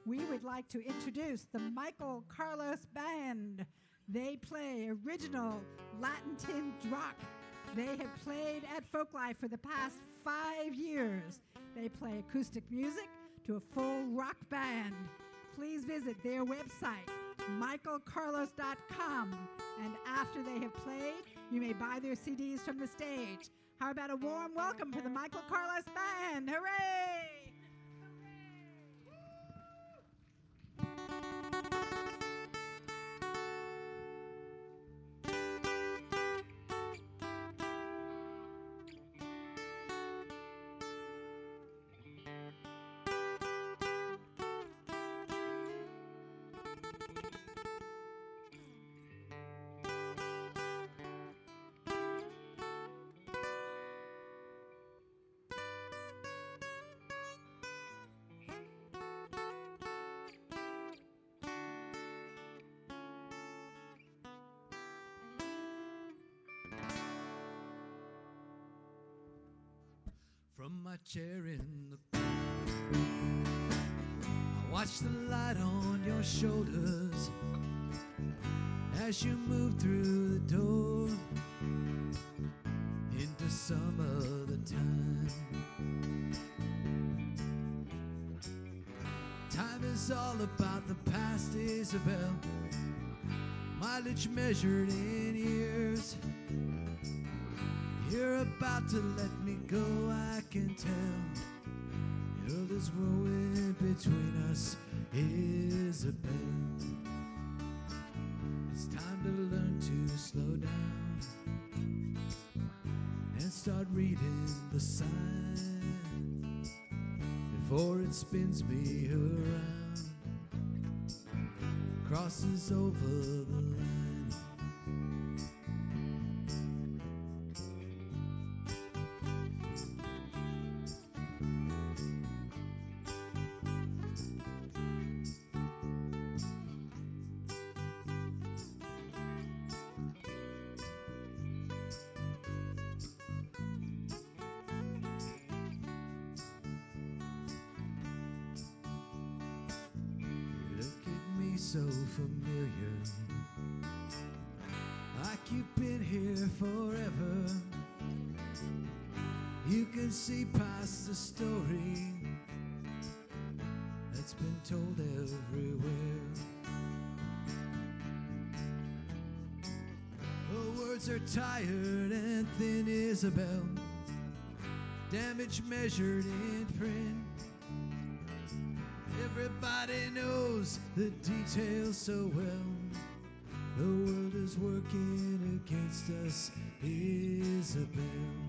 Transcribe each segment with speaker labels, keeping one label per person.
Speaker 1: we would like to introduce the Michael Carlos Band. They play original Latin tinged rock. They have played at Folklife for the past 5 years. They play acoustic music to a full rock band. Please visit their website, michaelcarlos.com, and after they have played, you may buy their CDs from the stage. How about a warm welcome for the Michael Carlos Band? Hooray!
Speaker 2: From my chair in the corner, I watch the light on your shoulders as you move through the door into some other time. Time is all about the past, Isabel, mileage measured in years. You're about to let me go, I can tell. The world is growing between us, Isabel. It's time to learn to slow down and start reading the signs before it spins me around, crosses over the line. So familiar, like you've been here forever. You can see past the story that's been told everywhere. The words are tired and thin, Isabel, damage measured in print. Everybody knows the details so well. The world is working against us, Isabel.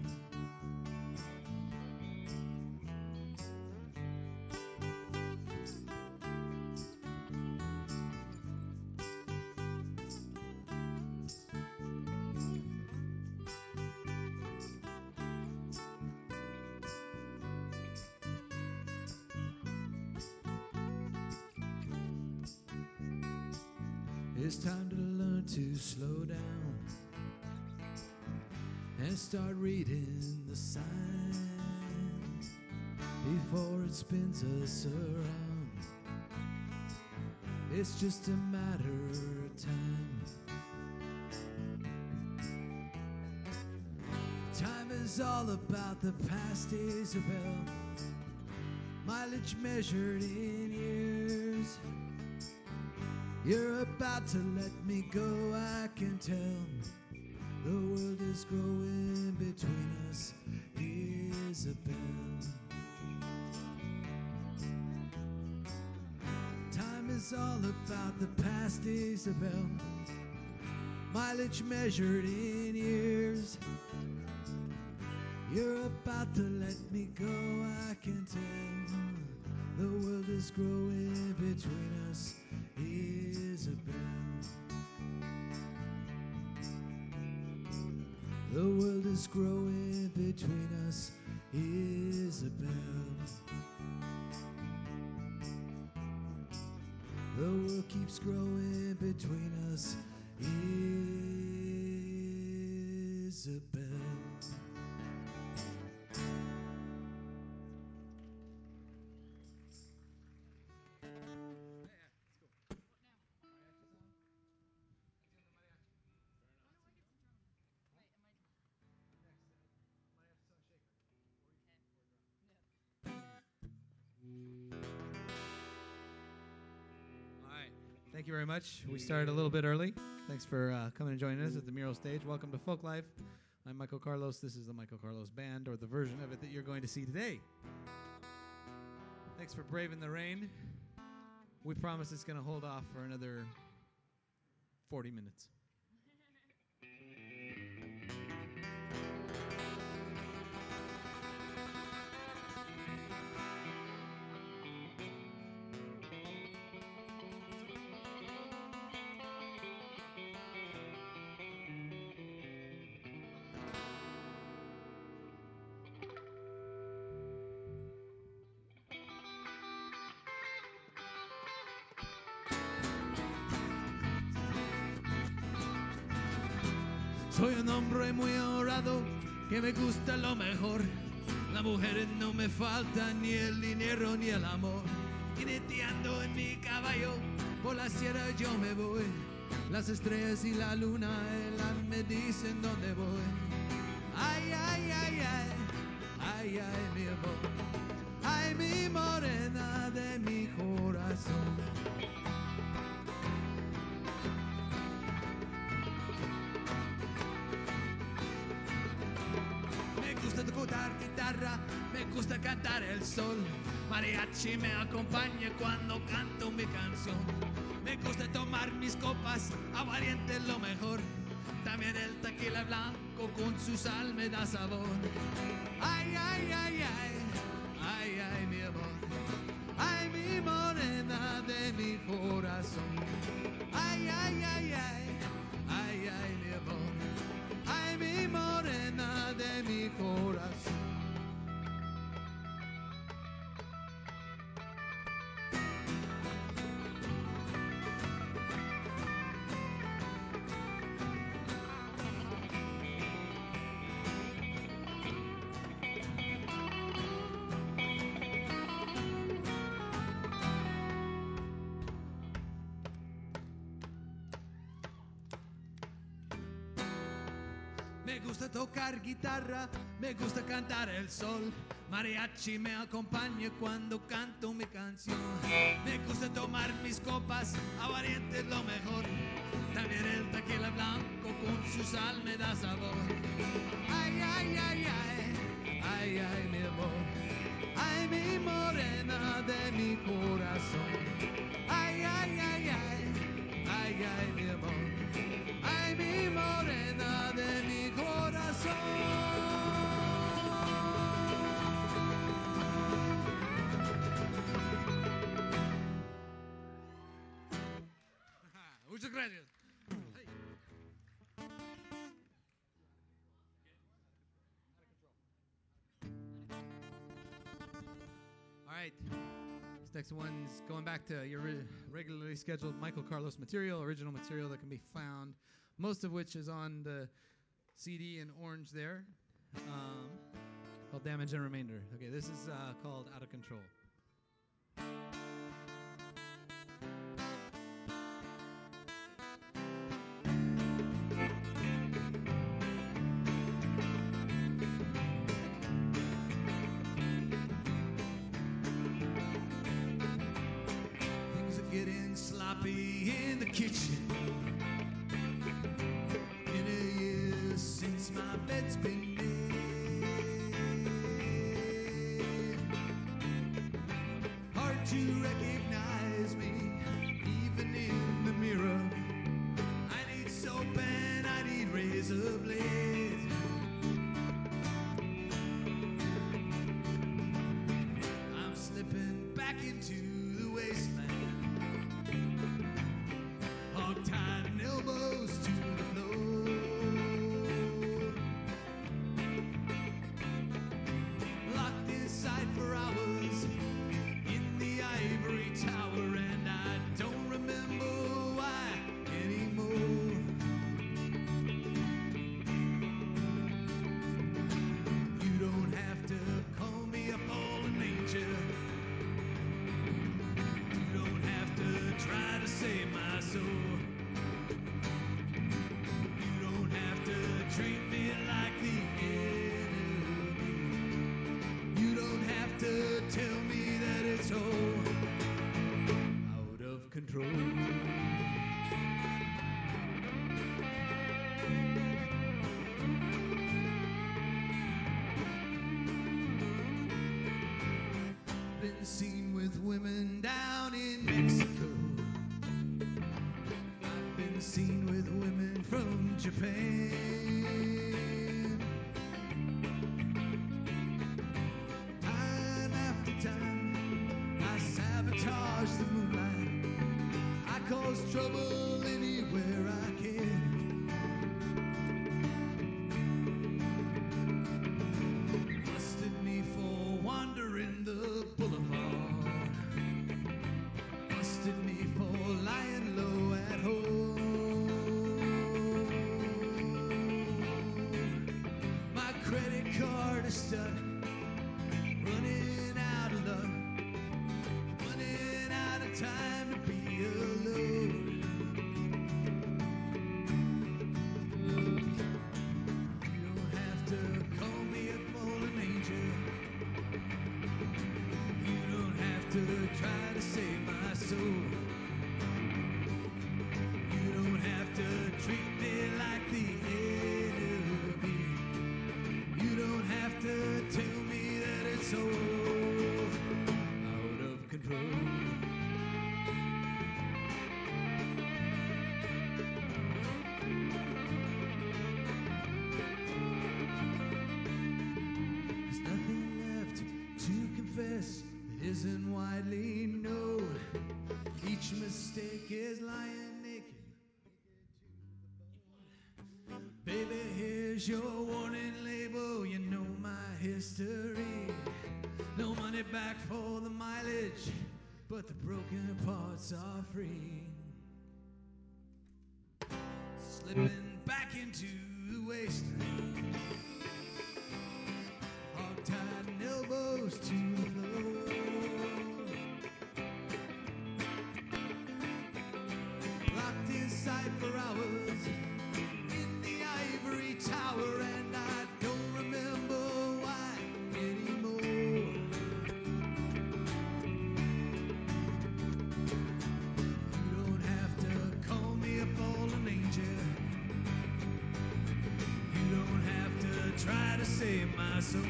Speaker 2: It's time to learn to slow down and start reading the signs before it spins us around. It's just a matter of time. Time is all about the past, Isabel, mileage measured in years. You're about to let me go, I can tell. The world is growing between us, Isabel. Time is all about the past, Isabel, mileage measured in years. You're about to let me go, I can tell. The world is growing between us, Isabel. The world is growing between us, Isabel. The world keeps growing between us, Isabel. Thank you very much. We started a little bit early. Thanks for coming and joining us at the Mural Stage. Welcome to Folk Life. I'm Michael Carlos. This is the Michael Carlos Band, or the version of it that you're going to see today. Thanks for braving the rain. We promise it's going to hold off for another 40 minutes. Soy un hombre muy honrado que me gusta lo mejor. Las mujeres no me faltan, ni el dinero ni el amor. Jineteando en mi caballo, por la sierra yo me voy. Las estrellas y la luna me dicen dónde voy. Ay, ay, ay, ay, ay, ay, mi amor. Ay, mi morena de mi corazón. Me gusta tocar guitarra, me gusta cantar el sol. Mariachi me acompaña cuando canto mi canción. Me gusta tomar mis copas, aguardiente lo mejor. También el tequila blanco con su sal me da sabor. Ay, ay, ay, ay, ay, ay, mi amor. Ay, mi morena de mi corazón. Ay, ay, ay, ay, ay, ay, mi amor. Ay, mi morena de mi corazón. Me gusta tocar guitarra, me gusta cantar el sol. Mariachi me acompaña cuando canto mi canción. Me gusta tomar mis copas, aguardiente es lo mejor. También el tequila blanco con su sal me da sabor. Ay, ay, ay, ay, ay, ay, mi amor. Ay, mi morena de mi corazón. Ay, ay, ay, ay, ay, ay, mi amor. Ay, mi morena de mi corazón. Muchas gracias. Hey. All right. This next one's going back to your regularly scheduled Michael Carlos material, original material that can be found, most of which is on the CD in orange there, called Damage and Remainder. Okay, this is called Out of Control. Things are getting sloppy in the kitchen. In a year since my bed's been made, hard to recognize me, even in the mirror. I need soap and I need razor blades. I'm slipping back into the wasteland, hog-tied and elbows to the floor. Locked inside for hours in the ivory tower, and I don't remember why anymore. You don't have to call me a fallen angel. You don't have to try to save my soul. You don't have to treat me like the enemy. You don't have to tell me that it's all out of control. been seen with women down in Mexico. I've been seen with women from Japan. Time after time, I sabotage the moonlight. I cause trouble anywhere I can. Busted me for wandering the boulevard. Busted me for lying low at home. My credit card is stuck, running out of luck, running out of time to be alone. You don't have to call me a fallen angel. You don't have to try to save my soul. You don't have to treat me like the enemy. You don't have to tell me that it's all out of control. There's nothing left to confess that isn't widely known. Each mistake is lying naked. Baby, here's your warning label. You know my history. No money back for the mileage, but the broken parts are free. Slipping back into the wasteland. Hog-tied and elbows to the floor. Locked inside for hours in the ivory tower, and I don't remember why anymore. You don't have to call me a fallen angel. You don't have to try to save my soul.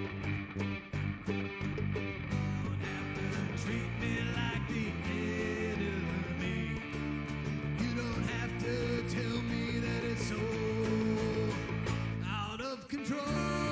Speaker 2: You don't have to treat me like the enemy. You don't have to tell me that it's so out of control.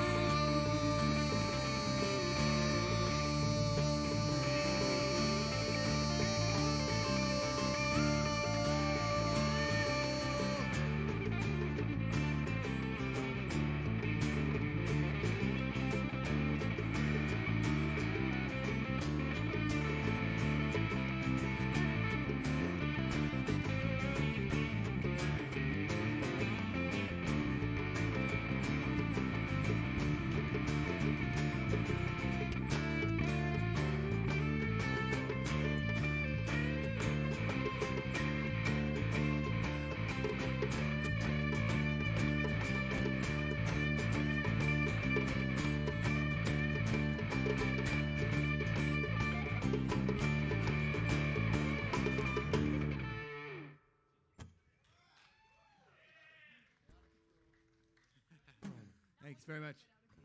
Speaker 2: Thanks very much.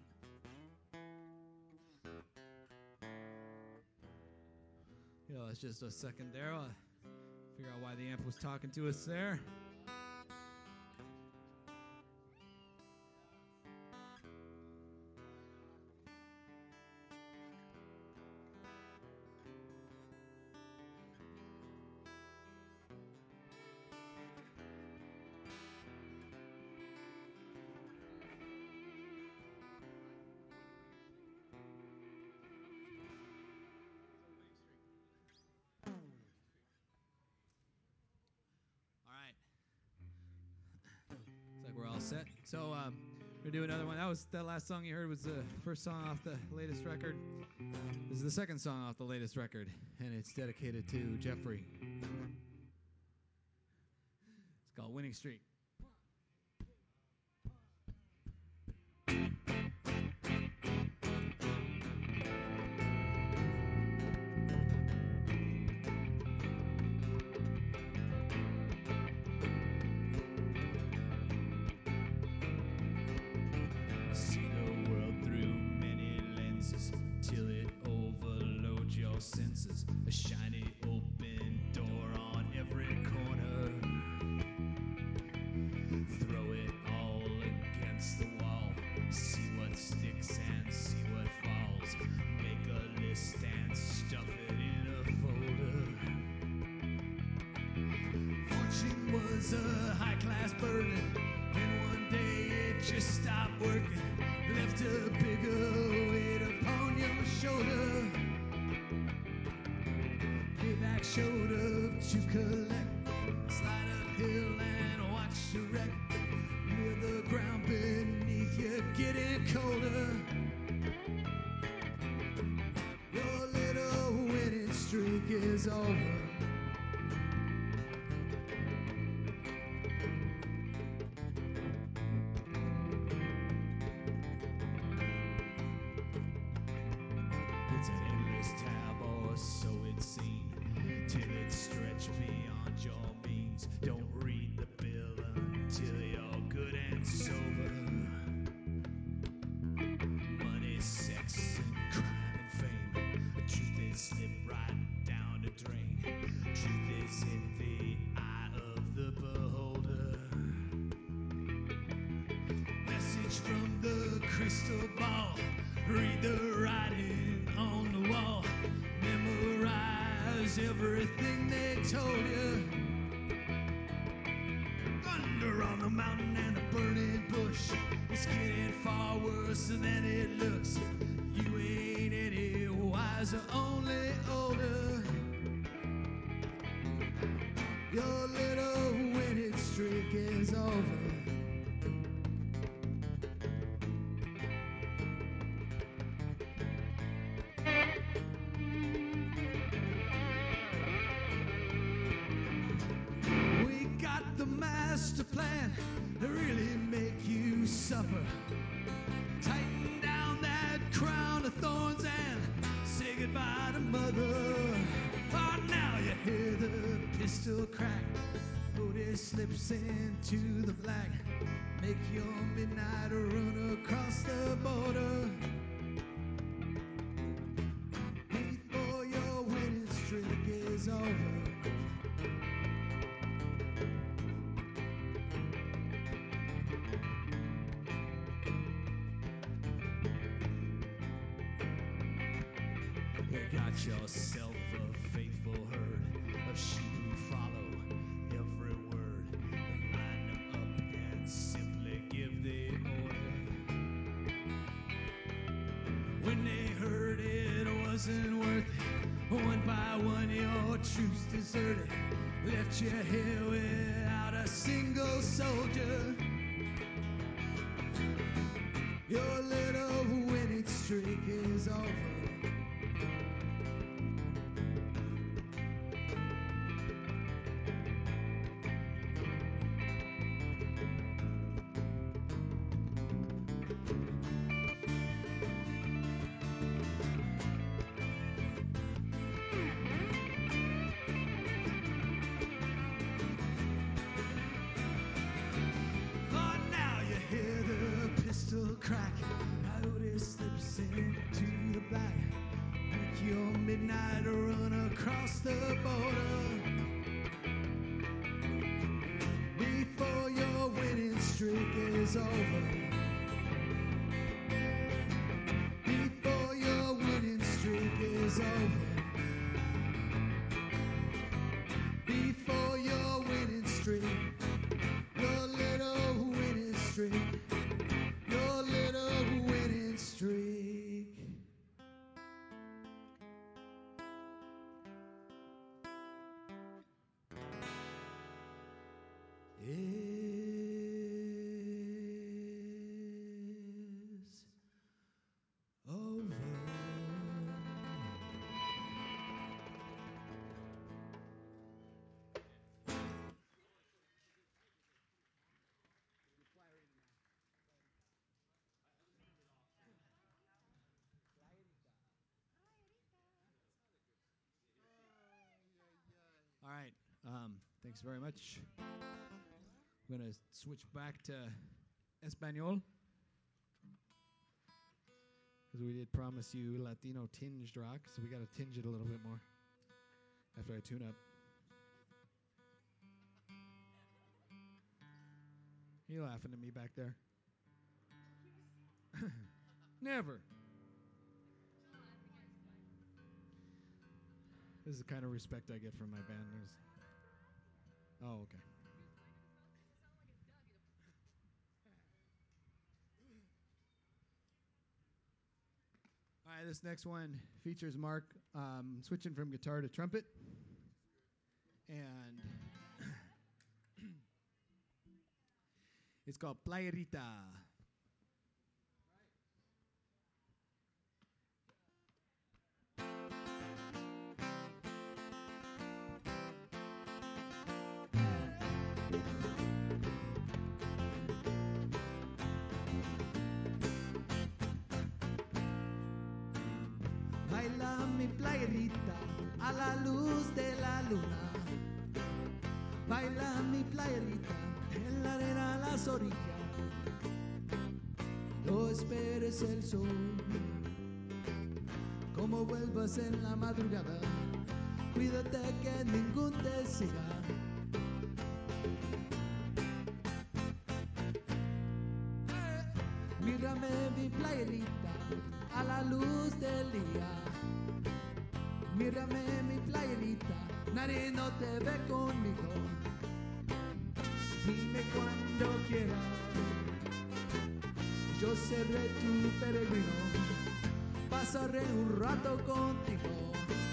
Speaker 2: Yeah, it's just a second there. I'll figure out why the amp was talking to us there. All right. Looks like we're all set. So we're gonna do another one. That last song you heard was the first song off the latest record. This is the second song off the latest record, and it's dedicated to Jeffrey. It's called Winning Streak. See the world through many lenses till it overloads your Marching was a high class burden, and one day it just stopped working. Left a bigger weight upon your shoulder. Payback showed up to collect. Slide uphill and watch the wreck. Feel the ground beneath you getting colder. Your little winning streak is over. It's an endless tab, or so it seemed, till it stretched beyond your means. Don't read the bill until you're good and sober. Money, sex, and crime and fame. The truth is slipped right down the drain. Truth is in the eye of the beholder. Message from the crystal ball. Read the writing on the wall. Memorize everything they told you. Thunder on the mountain and the burning bush. It's getting far worse than it looks. You ain't any wiser, only older. Your little winning streak is over. We got the master plan to really make you suffer. Tighten down that crown of thorns and say goodbye to mother. Oh, now you hear the pistol crack. Otis slips into the black. Make your midnight run across the border. Before your winning streak is over. You got yourself a faithful herd of sheep who follow every word. Line them up and simply give the order. When they heard it wasn't worth it, one by one your troops deserted. Left you here without a single soldier. Your little winning streak is over. Oh, now you hear the pistol crack. Otis slips into the black. Make your midnight run across the border. Before your winning streak is over. Before your winning streak is over. Before your winning streak. Your little winning streak. Your little winning streak. Is over. All right. Thanks very much. I'm going to switch back to Espanol because we did promise you Latino tinged rock, so we got to tinge it a little bit more after I tune up. You laughing at me back there? Never. This is the kind of respect I get from my band. Oh, okay. All right, this next one features Mark switching from guitar to trumpet. And it's called Playerita. Baila mi playerita a la luz de la luna. Baila mi playerita en la arena a las orillas. No esperes el sol. Como vuelvas en la madrugada, cuídate que ningún te siga. Mírame mi playerita a la luz del día. Mírame mi playerita, nadie no te ve conmigo. Dime cuando quieras, yo seré tu peregrino, pasaré un rato contigo.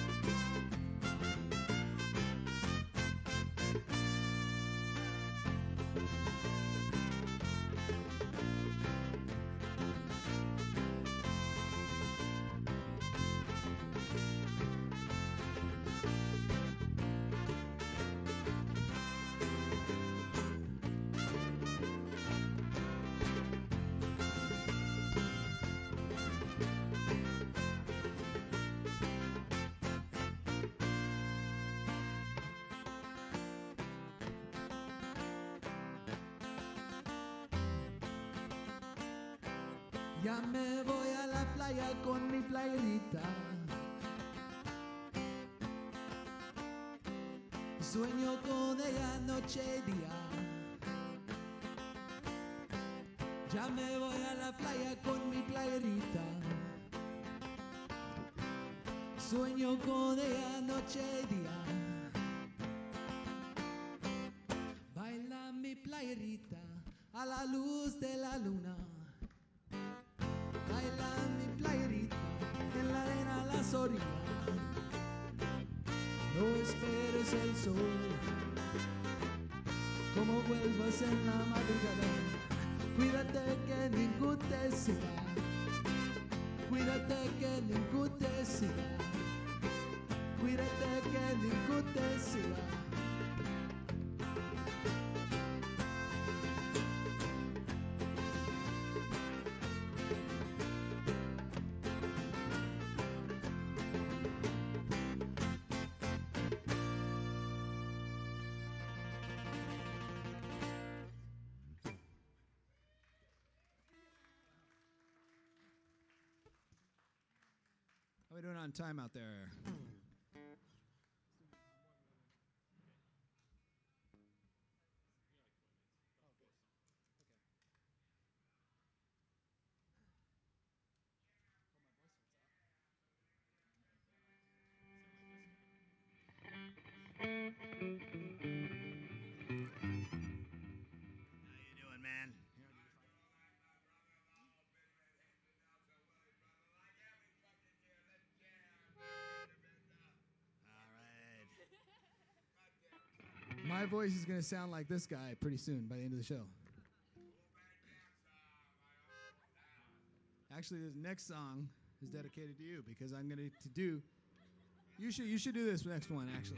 Speaker 2: Ya me voy a la playa con mi playerita. Sueño con ella noche y día. Ya me voy a la playa con mi playerita. Sueño con ella noche y día. Baila mi playerita a la luz de la luna. Baila mi playerita en la arena a las orillas. No esperes el sol. Como vuelvas en la madrugada, cuídate que ningún te siga. Cuídate que ningún te siga. Cuídate que ningún te siga. How are we doing on time out there? How you doing, man? All right. My voice is going to sound like this guy pretty soon by the end of the show. Actually, this next song is dedicated to you because I'm going to do. You should do this next one actually.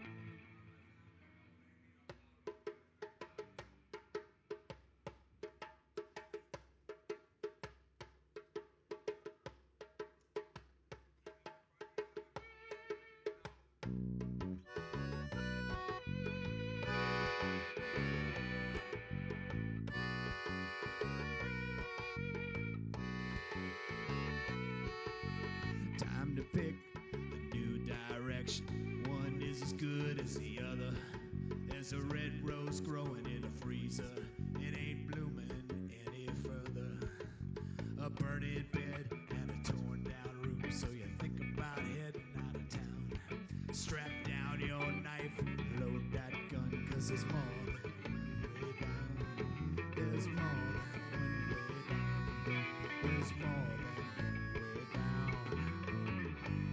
Speaker 2: Time to pick a new direction. One is as good as the other. There's a red rose growing in a freezer. It ain't blooming any further. A burning bed and a torn down room. So you think about heading out of town. Strap down your knife, load that gun. 'cause there's more than one way down. There's more than one way down. There's more than one way down.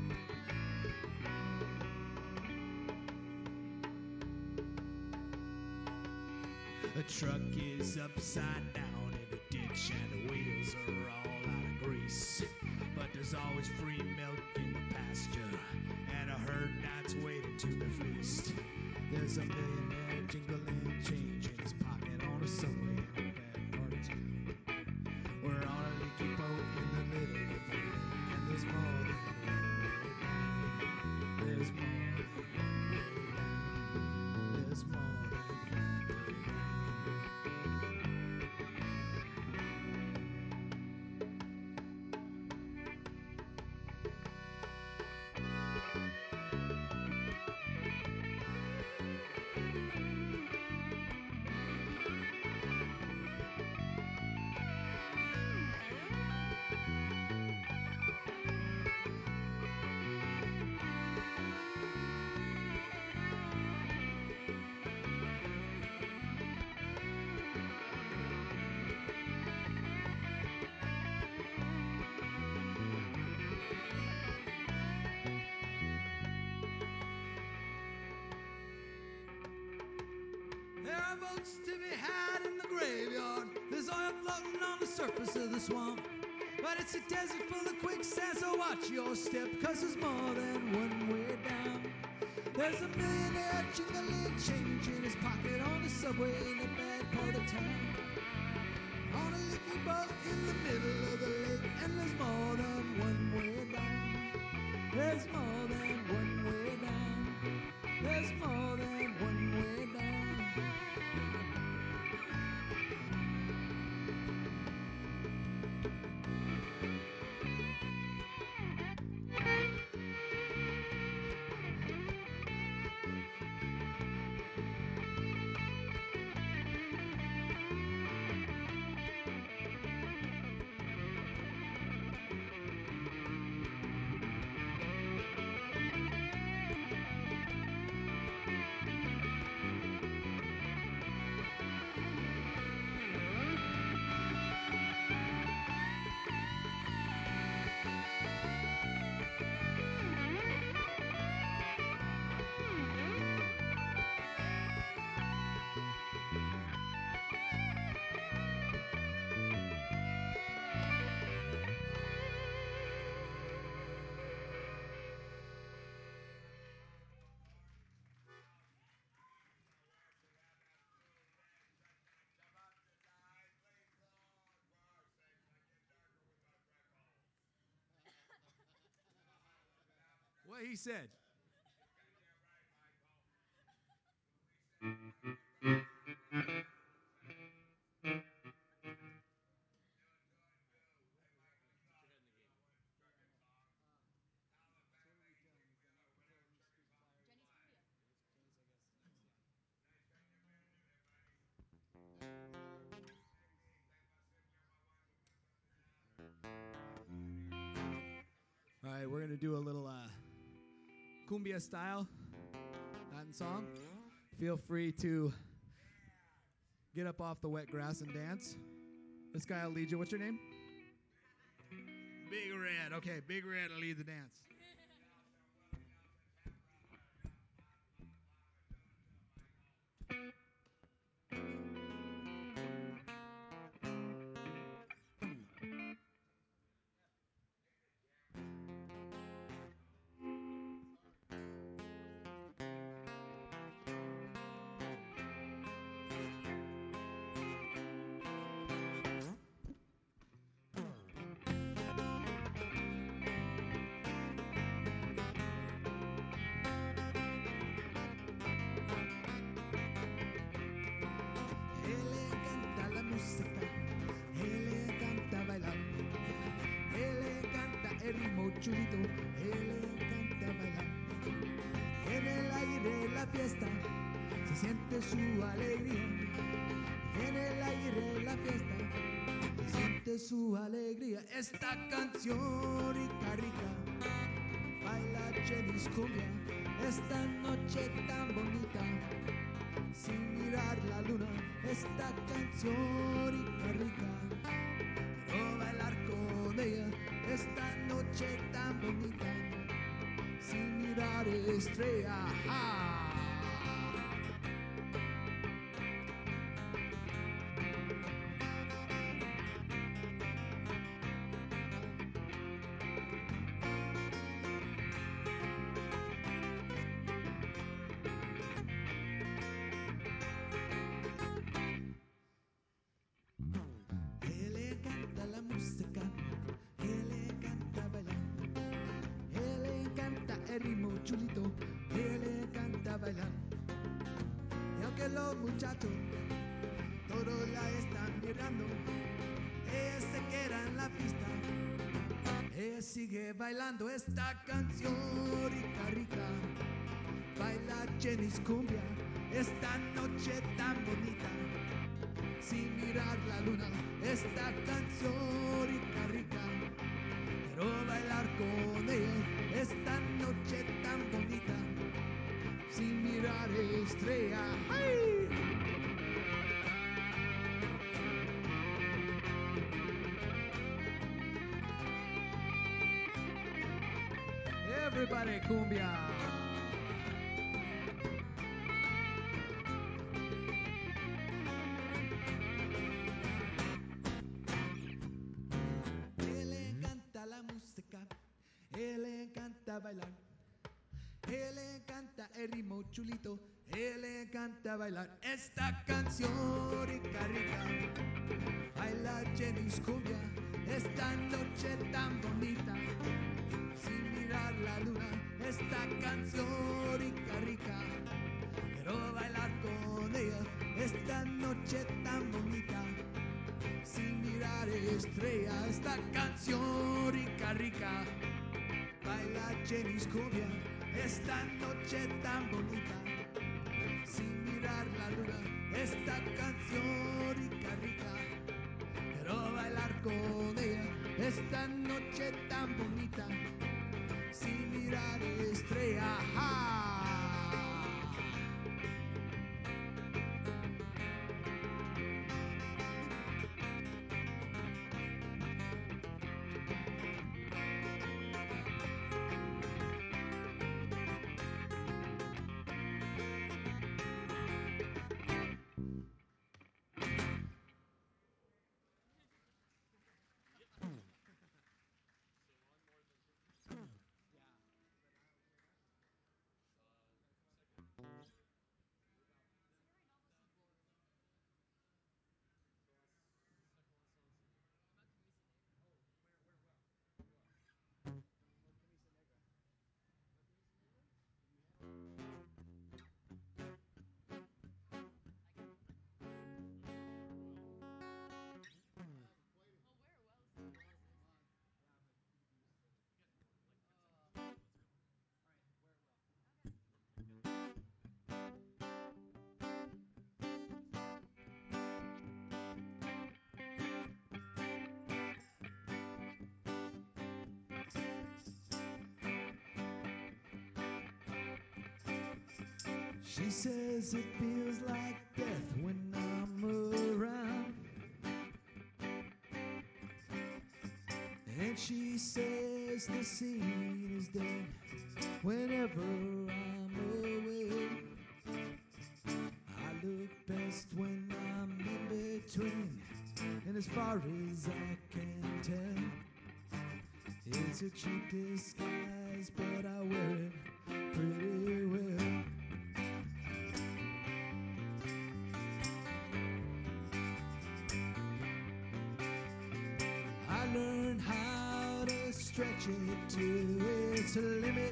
Speaker 2: A truck is upside down in a ditch and the wheels are all out of grease. But there's always free milk in the pasture and a herd that's waiting to be fleeced. There's a millionaire jingling change in his pocket on a subway in a bad part of town. We're on a leaky boat in the middle of the lake, and there's more than one way down. There's more than one way down. There's more than one way down. There are boats to be had in the graveyard. There's oil floating on the surface of the swamp. But it's a desert full of quicksand, so watch your step, 'cause there's more than one way down. There's a millionaire jingling change in his pocket on the subway in a bad part of town. On a leaky boat in the middle of the lake, and there's more than one way down. There's more than one way down. There's more than one way down. What he said. All right, we're gonna do a little cumbia style Latin song. Feel free to get up off the wet grass and dance. This guy will lead you. What's your name? Big Red. Okay, Big Red will lead the dance. El ritmo chulito, él le encanta bailar. En el aire la fiesta, se siente su alegría. En el aire la fiesta, se siente su alegría. Esta canción rica, rica, baila Chelis cumbia. Esta noche tan bonita, sin esta canción rica, rica. Quiero bailar con ella esta noche tan bonita, sin mirar estrella. Él le encanta la música, él le encanta bailar, él le encanta el ritmo chulito, él le encanta bailar. Y aunque los muchachos todos la están mirando, ella se queda en la pista, ella sigue bailando esta canción rica, rica. Baila Jenny's cumbia esta noche tan bonita, sin mirar la luna, esta canción rica, rica. Quiero bailar con ella esta noche tan bonita, sin mirar estrella. ¡Hey! Everybody cumbia. Él le encanta la música, él le encanta bailar, él le encanta el ritmo chulito, él le encanta bailar esta canción rica, rica. Baila Jenny's cumbia esta noche tan bonita, sin mirar la luna, esta canción rica, rica. Quiero bailar con ella esta noche tan bonita, sin mirar estrella, esta canción rica, rica. Baila Jenny's cumbia esta noche tan bonita, sin mirar la luna, esta canción rica, rica. Quiero bailar con ella esta noche tan bonita, sin mirar estrella. She says it feels like death when I'm around, and she says the scene is dead whenever I'm away. I look best when I'm in between, and as far as I can tell, it's a cheap disguise, but I wear it pretty well. I learned how to stretch it to its limit,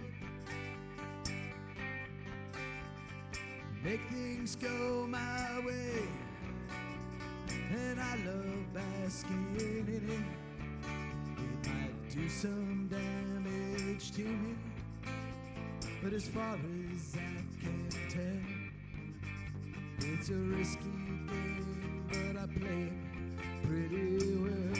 Speaker 2: make things go my way, and I love basking in it. It might do some damage to me, but as far as I can tell, it's a risky game, but I play it pretty well.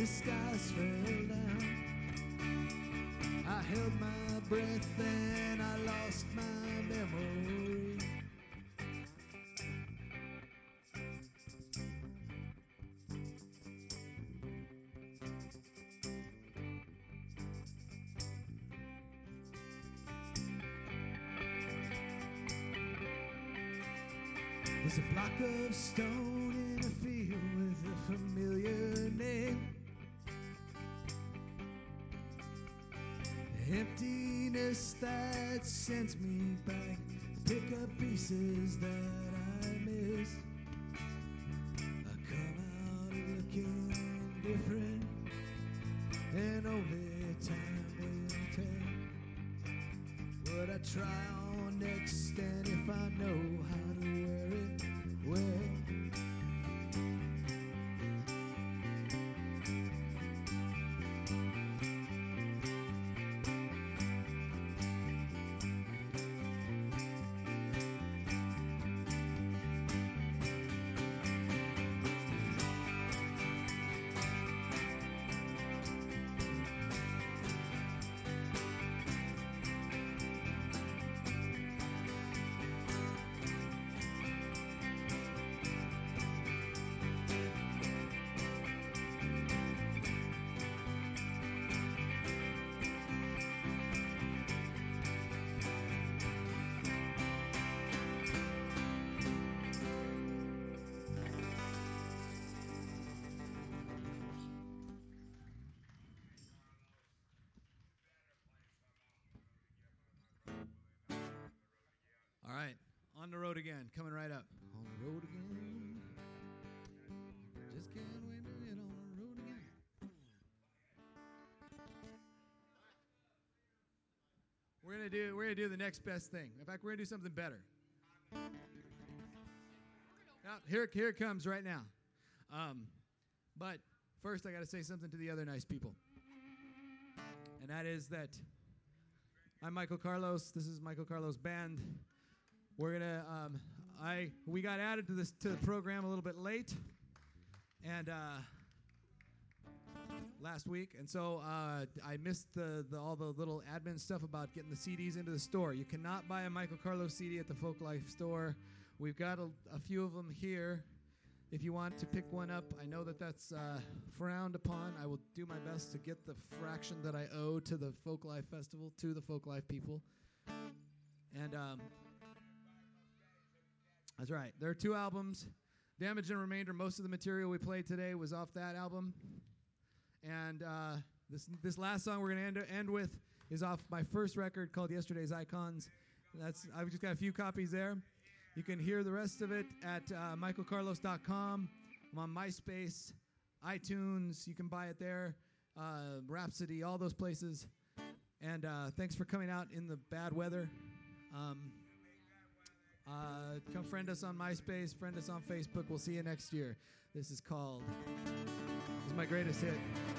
Speaker 2: the skies fell down. I held my breath and I lost my memory. There's a block of stone in a field with a familiar name. Emptiness that sends me back to pick up pieces that I miss. I come out looking different, and only time will tell what I try on next, and if I know how to wear it well. All right, on the road again, coming right up. On the road again. Just can't wait to get on the road again. We're gonna do the next best thing. In fact, we're gonna do something better. Now, here it comes right now. But first, I got to say something to the other nice people, and that is that I'm Michael Carlos. This is Michael Carlos Band. We're gonna we got added to the program a little bit late, and last week, and so I missed all the little admin stuff about getting the CDs into the store. You cannot buy a Michael Carlos CD at the Folk Life store. We've got a few of them here. If you want to pick one up, I know that that's frowned upon. I will do my best to get the fraction that I owe to the Folk Life Festival to the Folk Life people. And that's right. There are 2 albums. Damage and Remainder, most of the material we played today was off that album. And this last song we're going to end with is off my first record called Yesterday's Icons. I've just got a few copies there. You can hear the rest of it at michaelcarlos.com. I'm on MySpace, iTunes. You can buy it there. Rhapsody, all those places. And thanks for coming out in the bad weather. Come friend us on MySpace, friend us on Facebook. We'll see you next year. This is my greatest hit.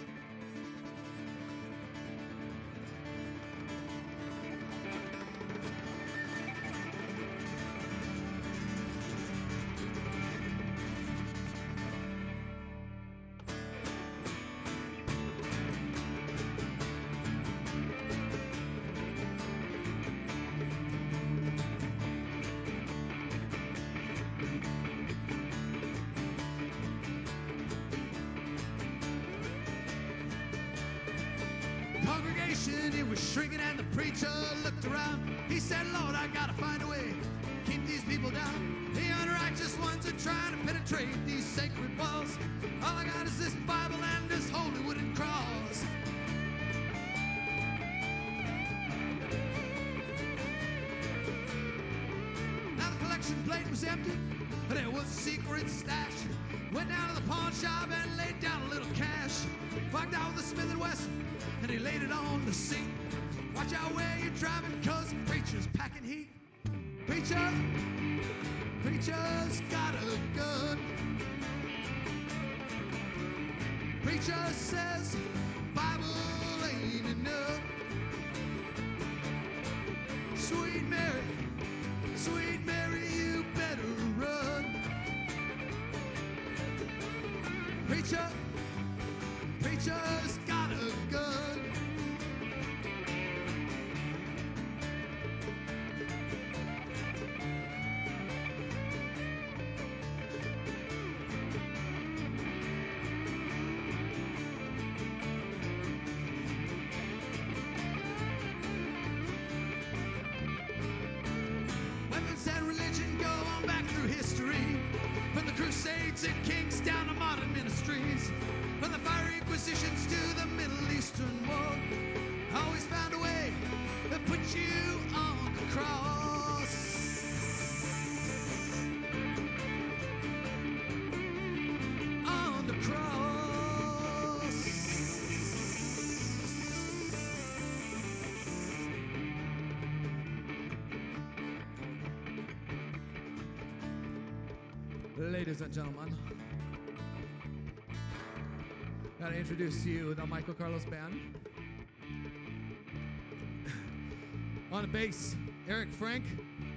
Speaker 2: It was shrinking and the preacher looked around. He said, Lord, I gotta find a way to keep these people down. The unrighteous ones are trying to penetrate these sacred walls. All I got is this Bible and this holy wooden cross. Now the collection plate was empty, but there was a secret stash. Went down to the pawn shop and laid down a little cash. Walked out with a Smith & Wesson and he laid it on the seat. Watch out where you're driving, cause the preacher's packing heat. Preacher's got a gun. Preacher says Bible ain't enough. Sweet Mary, you better run. Preacher saints and kings down to modern ministries, from the fiery inquisitions to the Middle Eastern war, always found a way to put you on the cross. On the cross. Ladies and gentlemen, gotta introduce to you the Michael Carlos Band. On the bass, Eric Frank.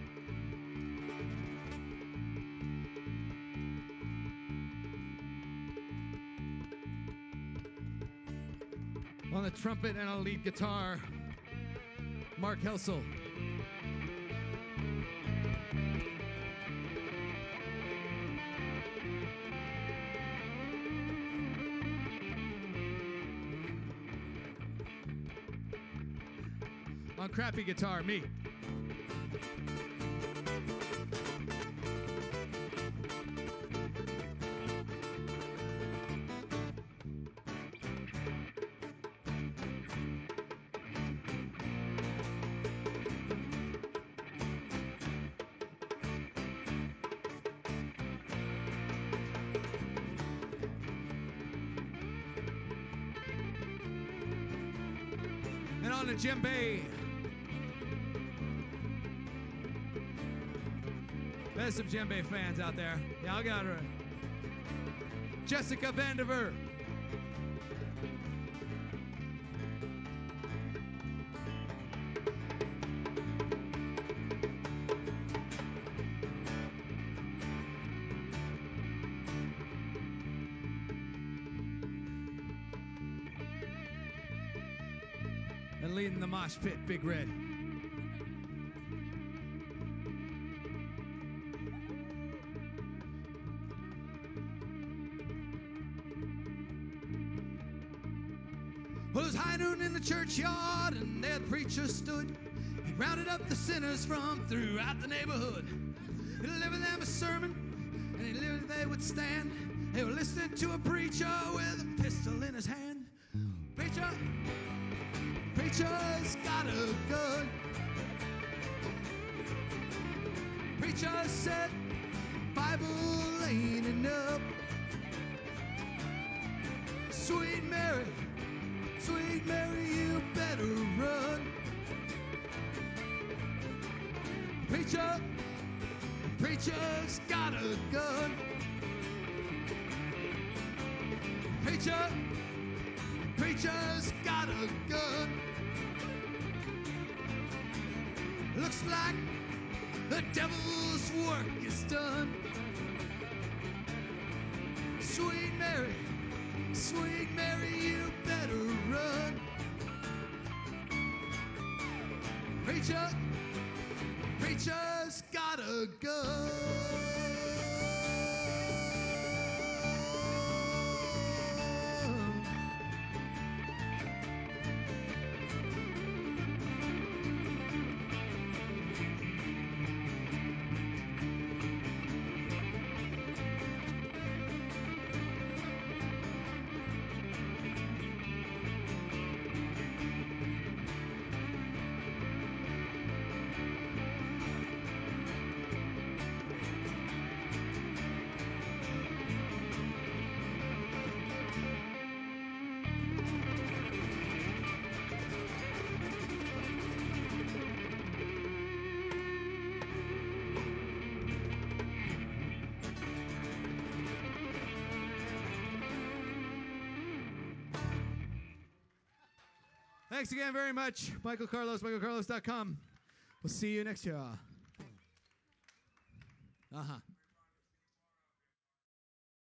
Speaker 2: On the trumpet and a lead guitar, Mark Helsel. On crappy guitar, me. And on the djembe, there's some djembe fans out there. Y'all got her. Jessica Vandiver. And leading the mosh pit, Big Red. Well, it was high noon in the churchyard, and there the preacher stood. He rounded up the sinners from throughout the neighborhood. He delivered them a sermon, and he delivered they would stand. They were listening to a preacher with a pistol in his hand. Preacher, preacher's got a gun. Preacher said, Bible ain't enough. Sweet Mary, you better run. Preacher's got a gun. Preacher's got a gun. Looks like the devil's work is done. Sweet Mary, you better run. Preacher's got a gun. Thanks again very much, Michael Carlos, michaelcarlos.com. We'll see you next year. Uh-huh.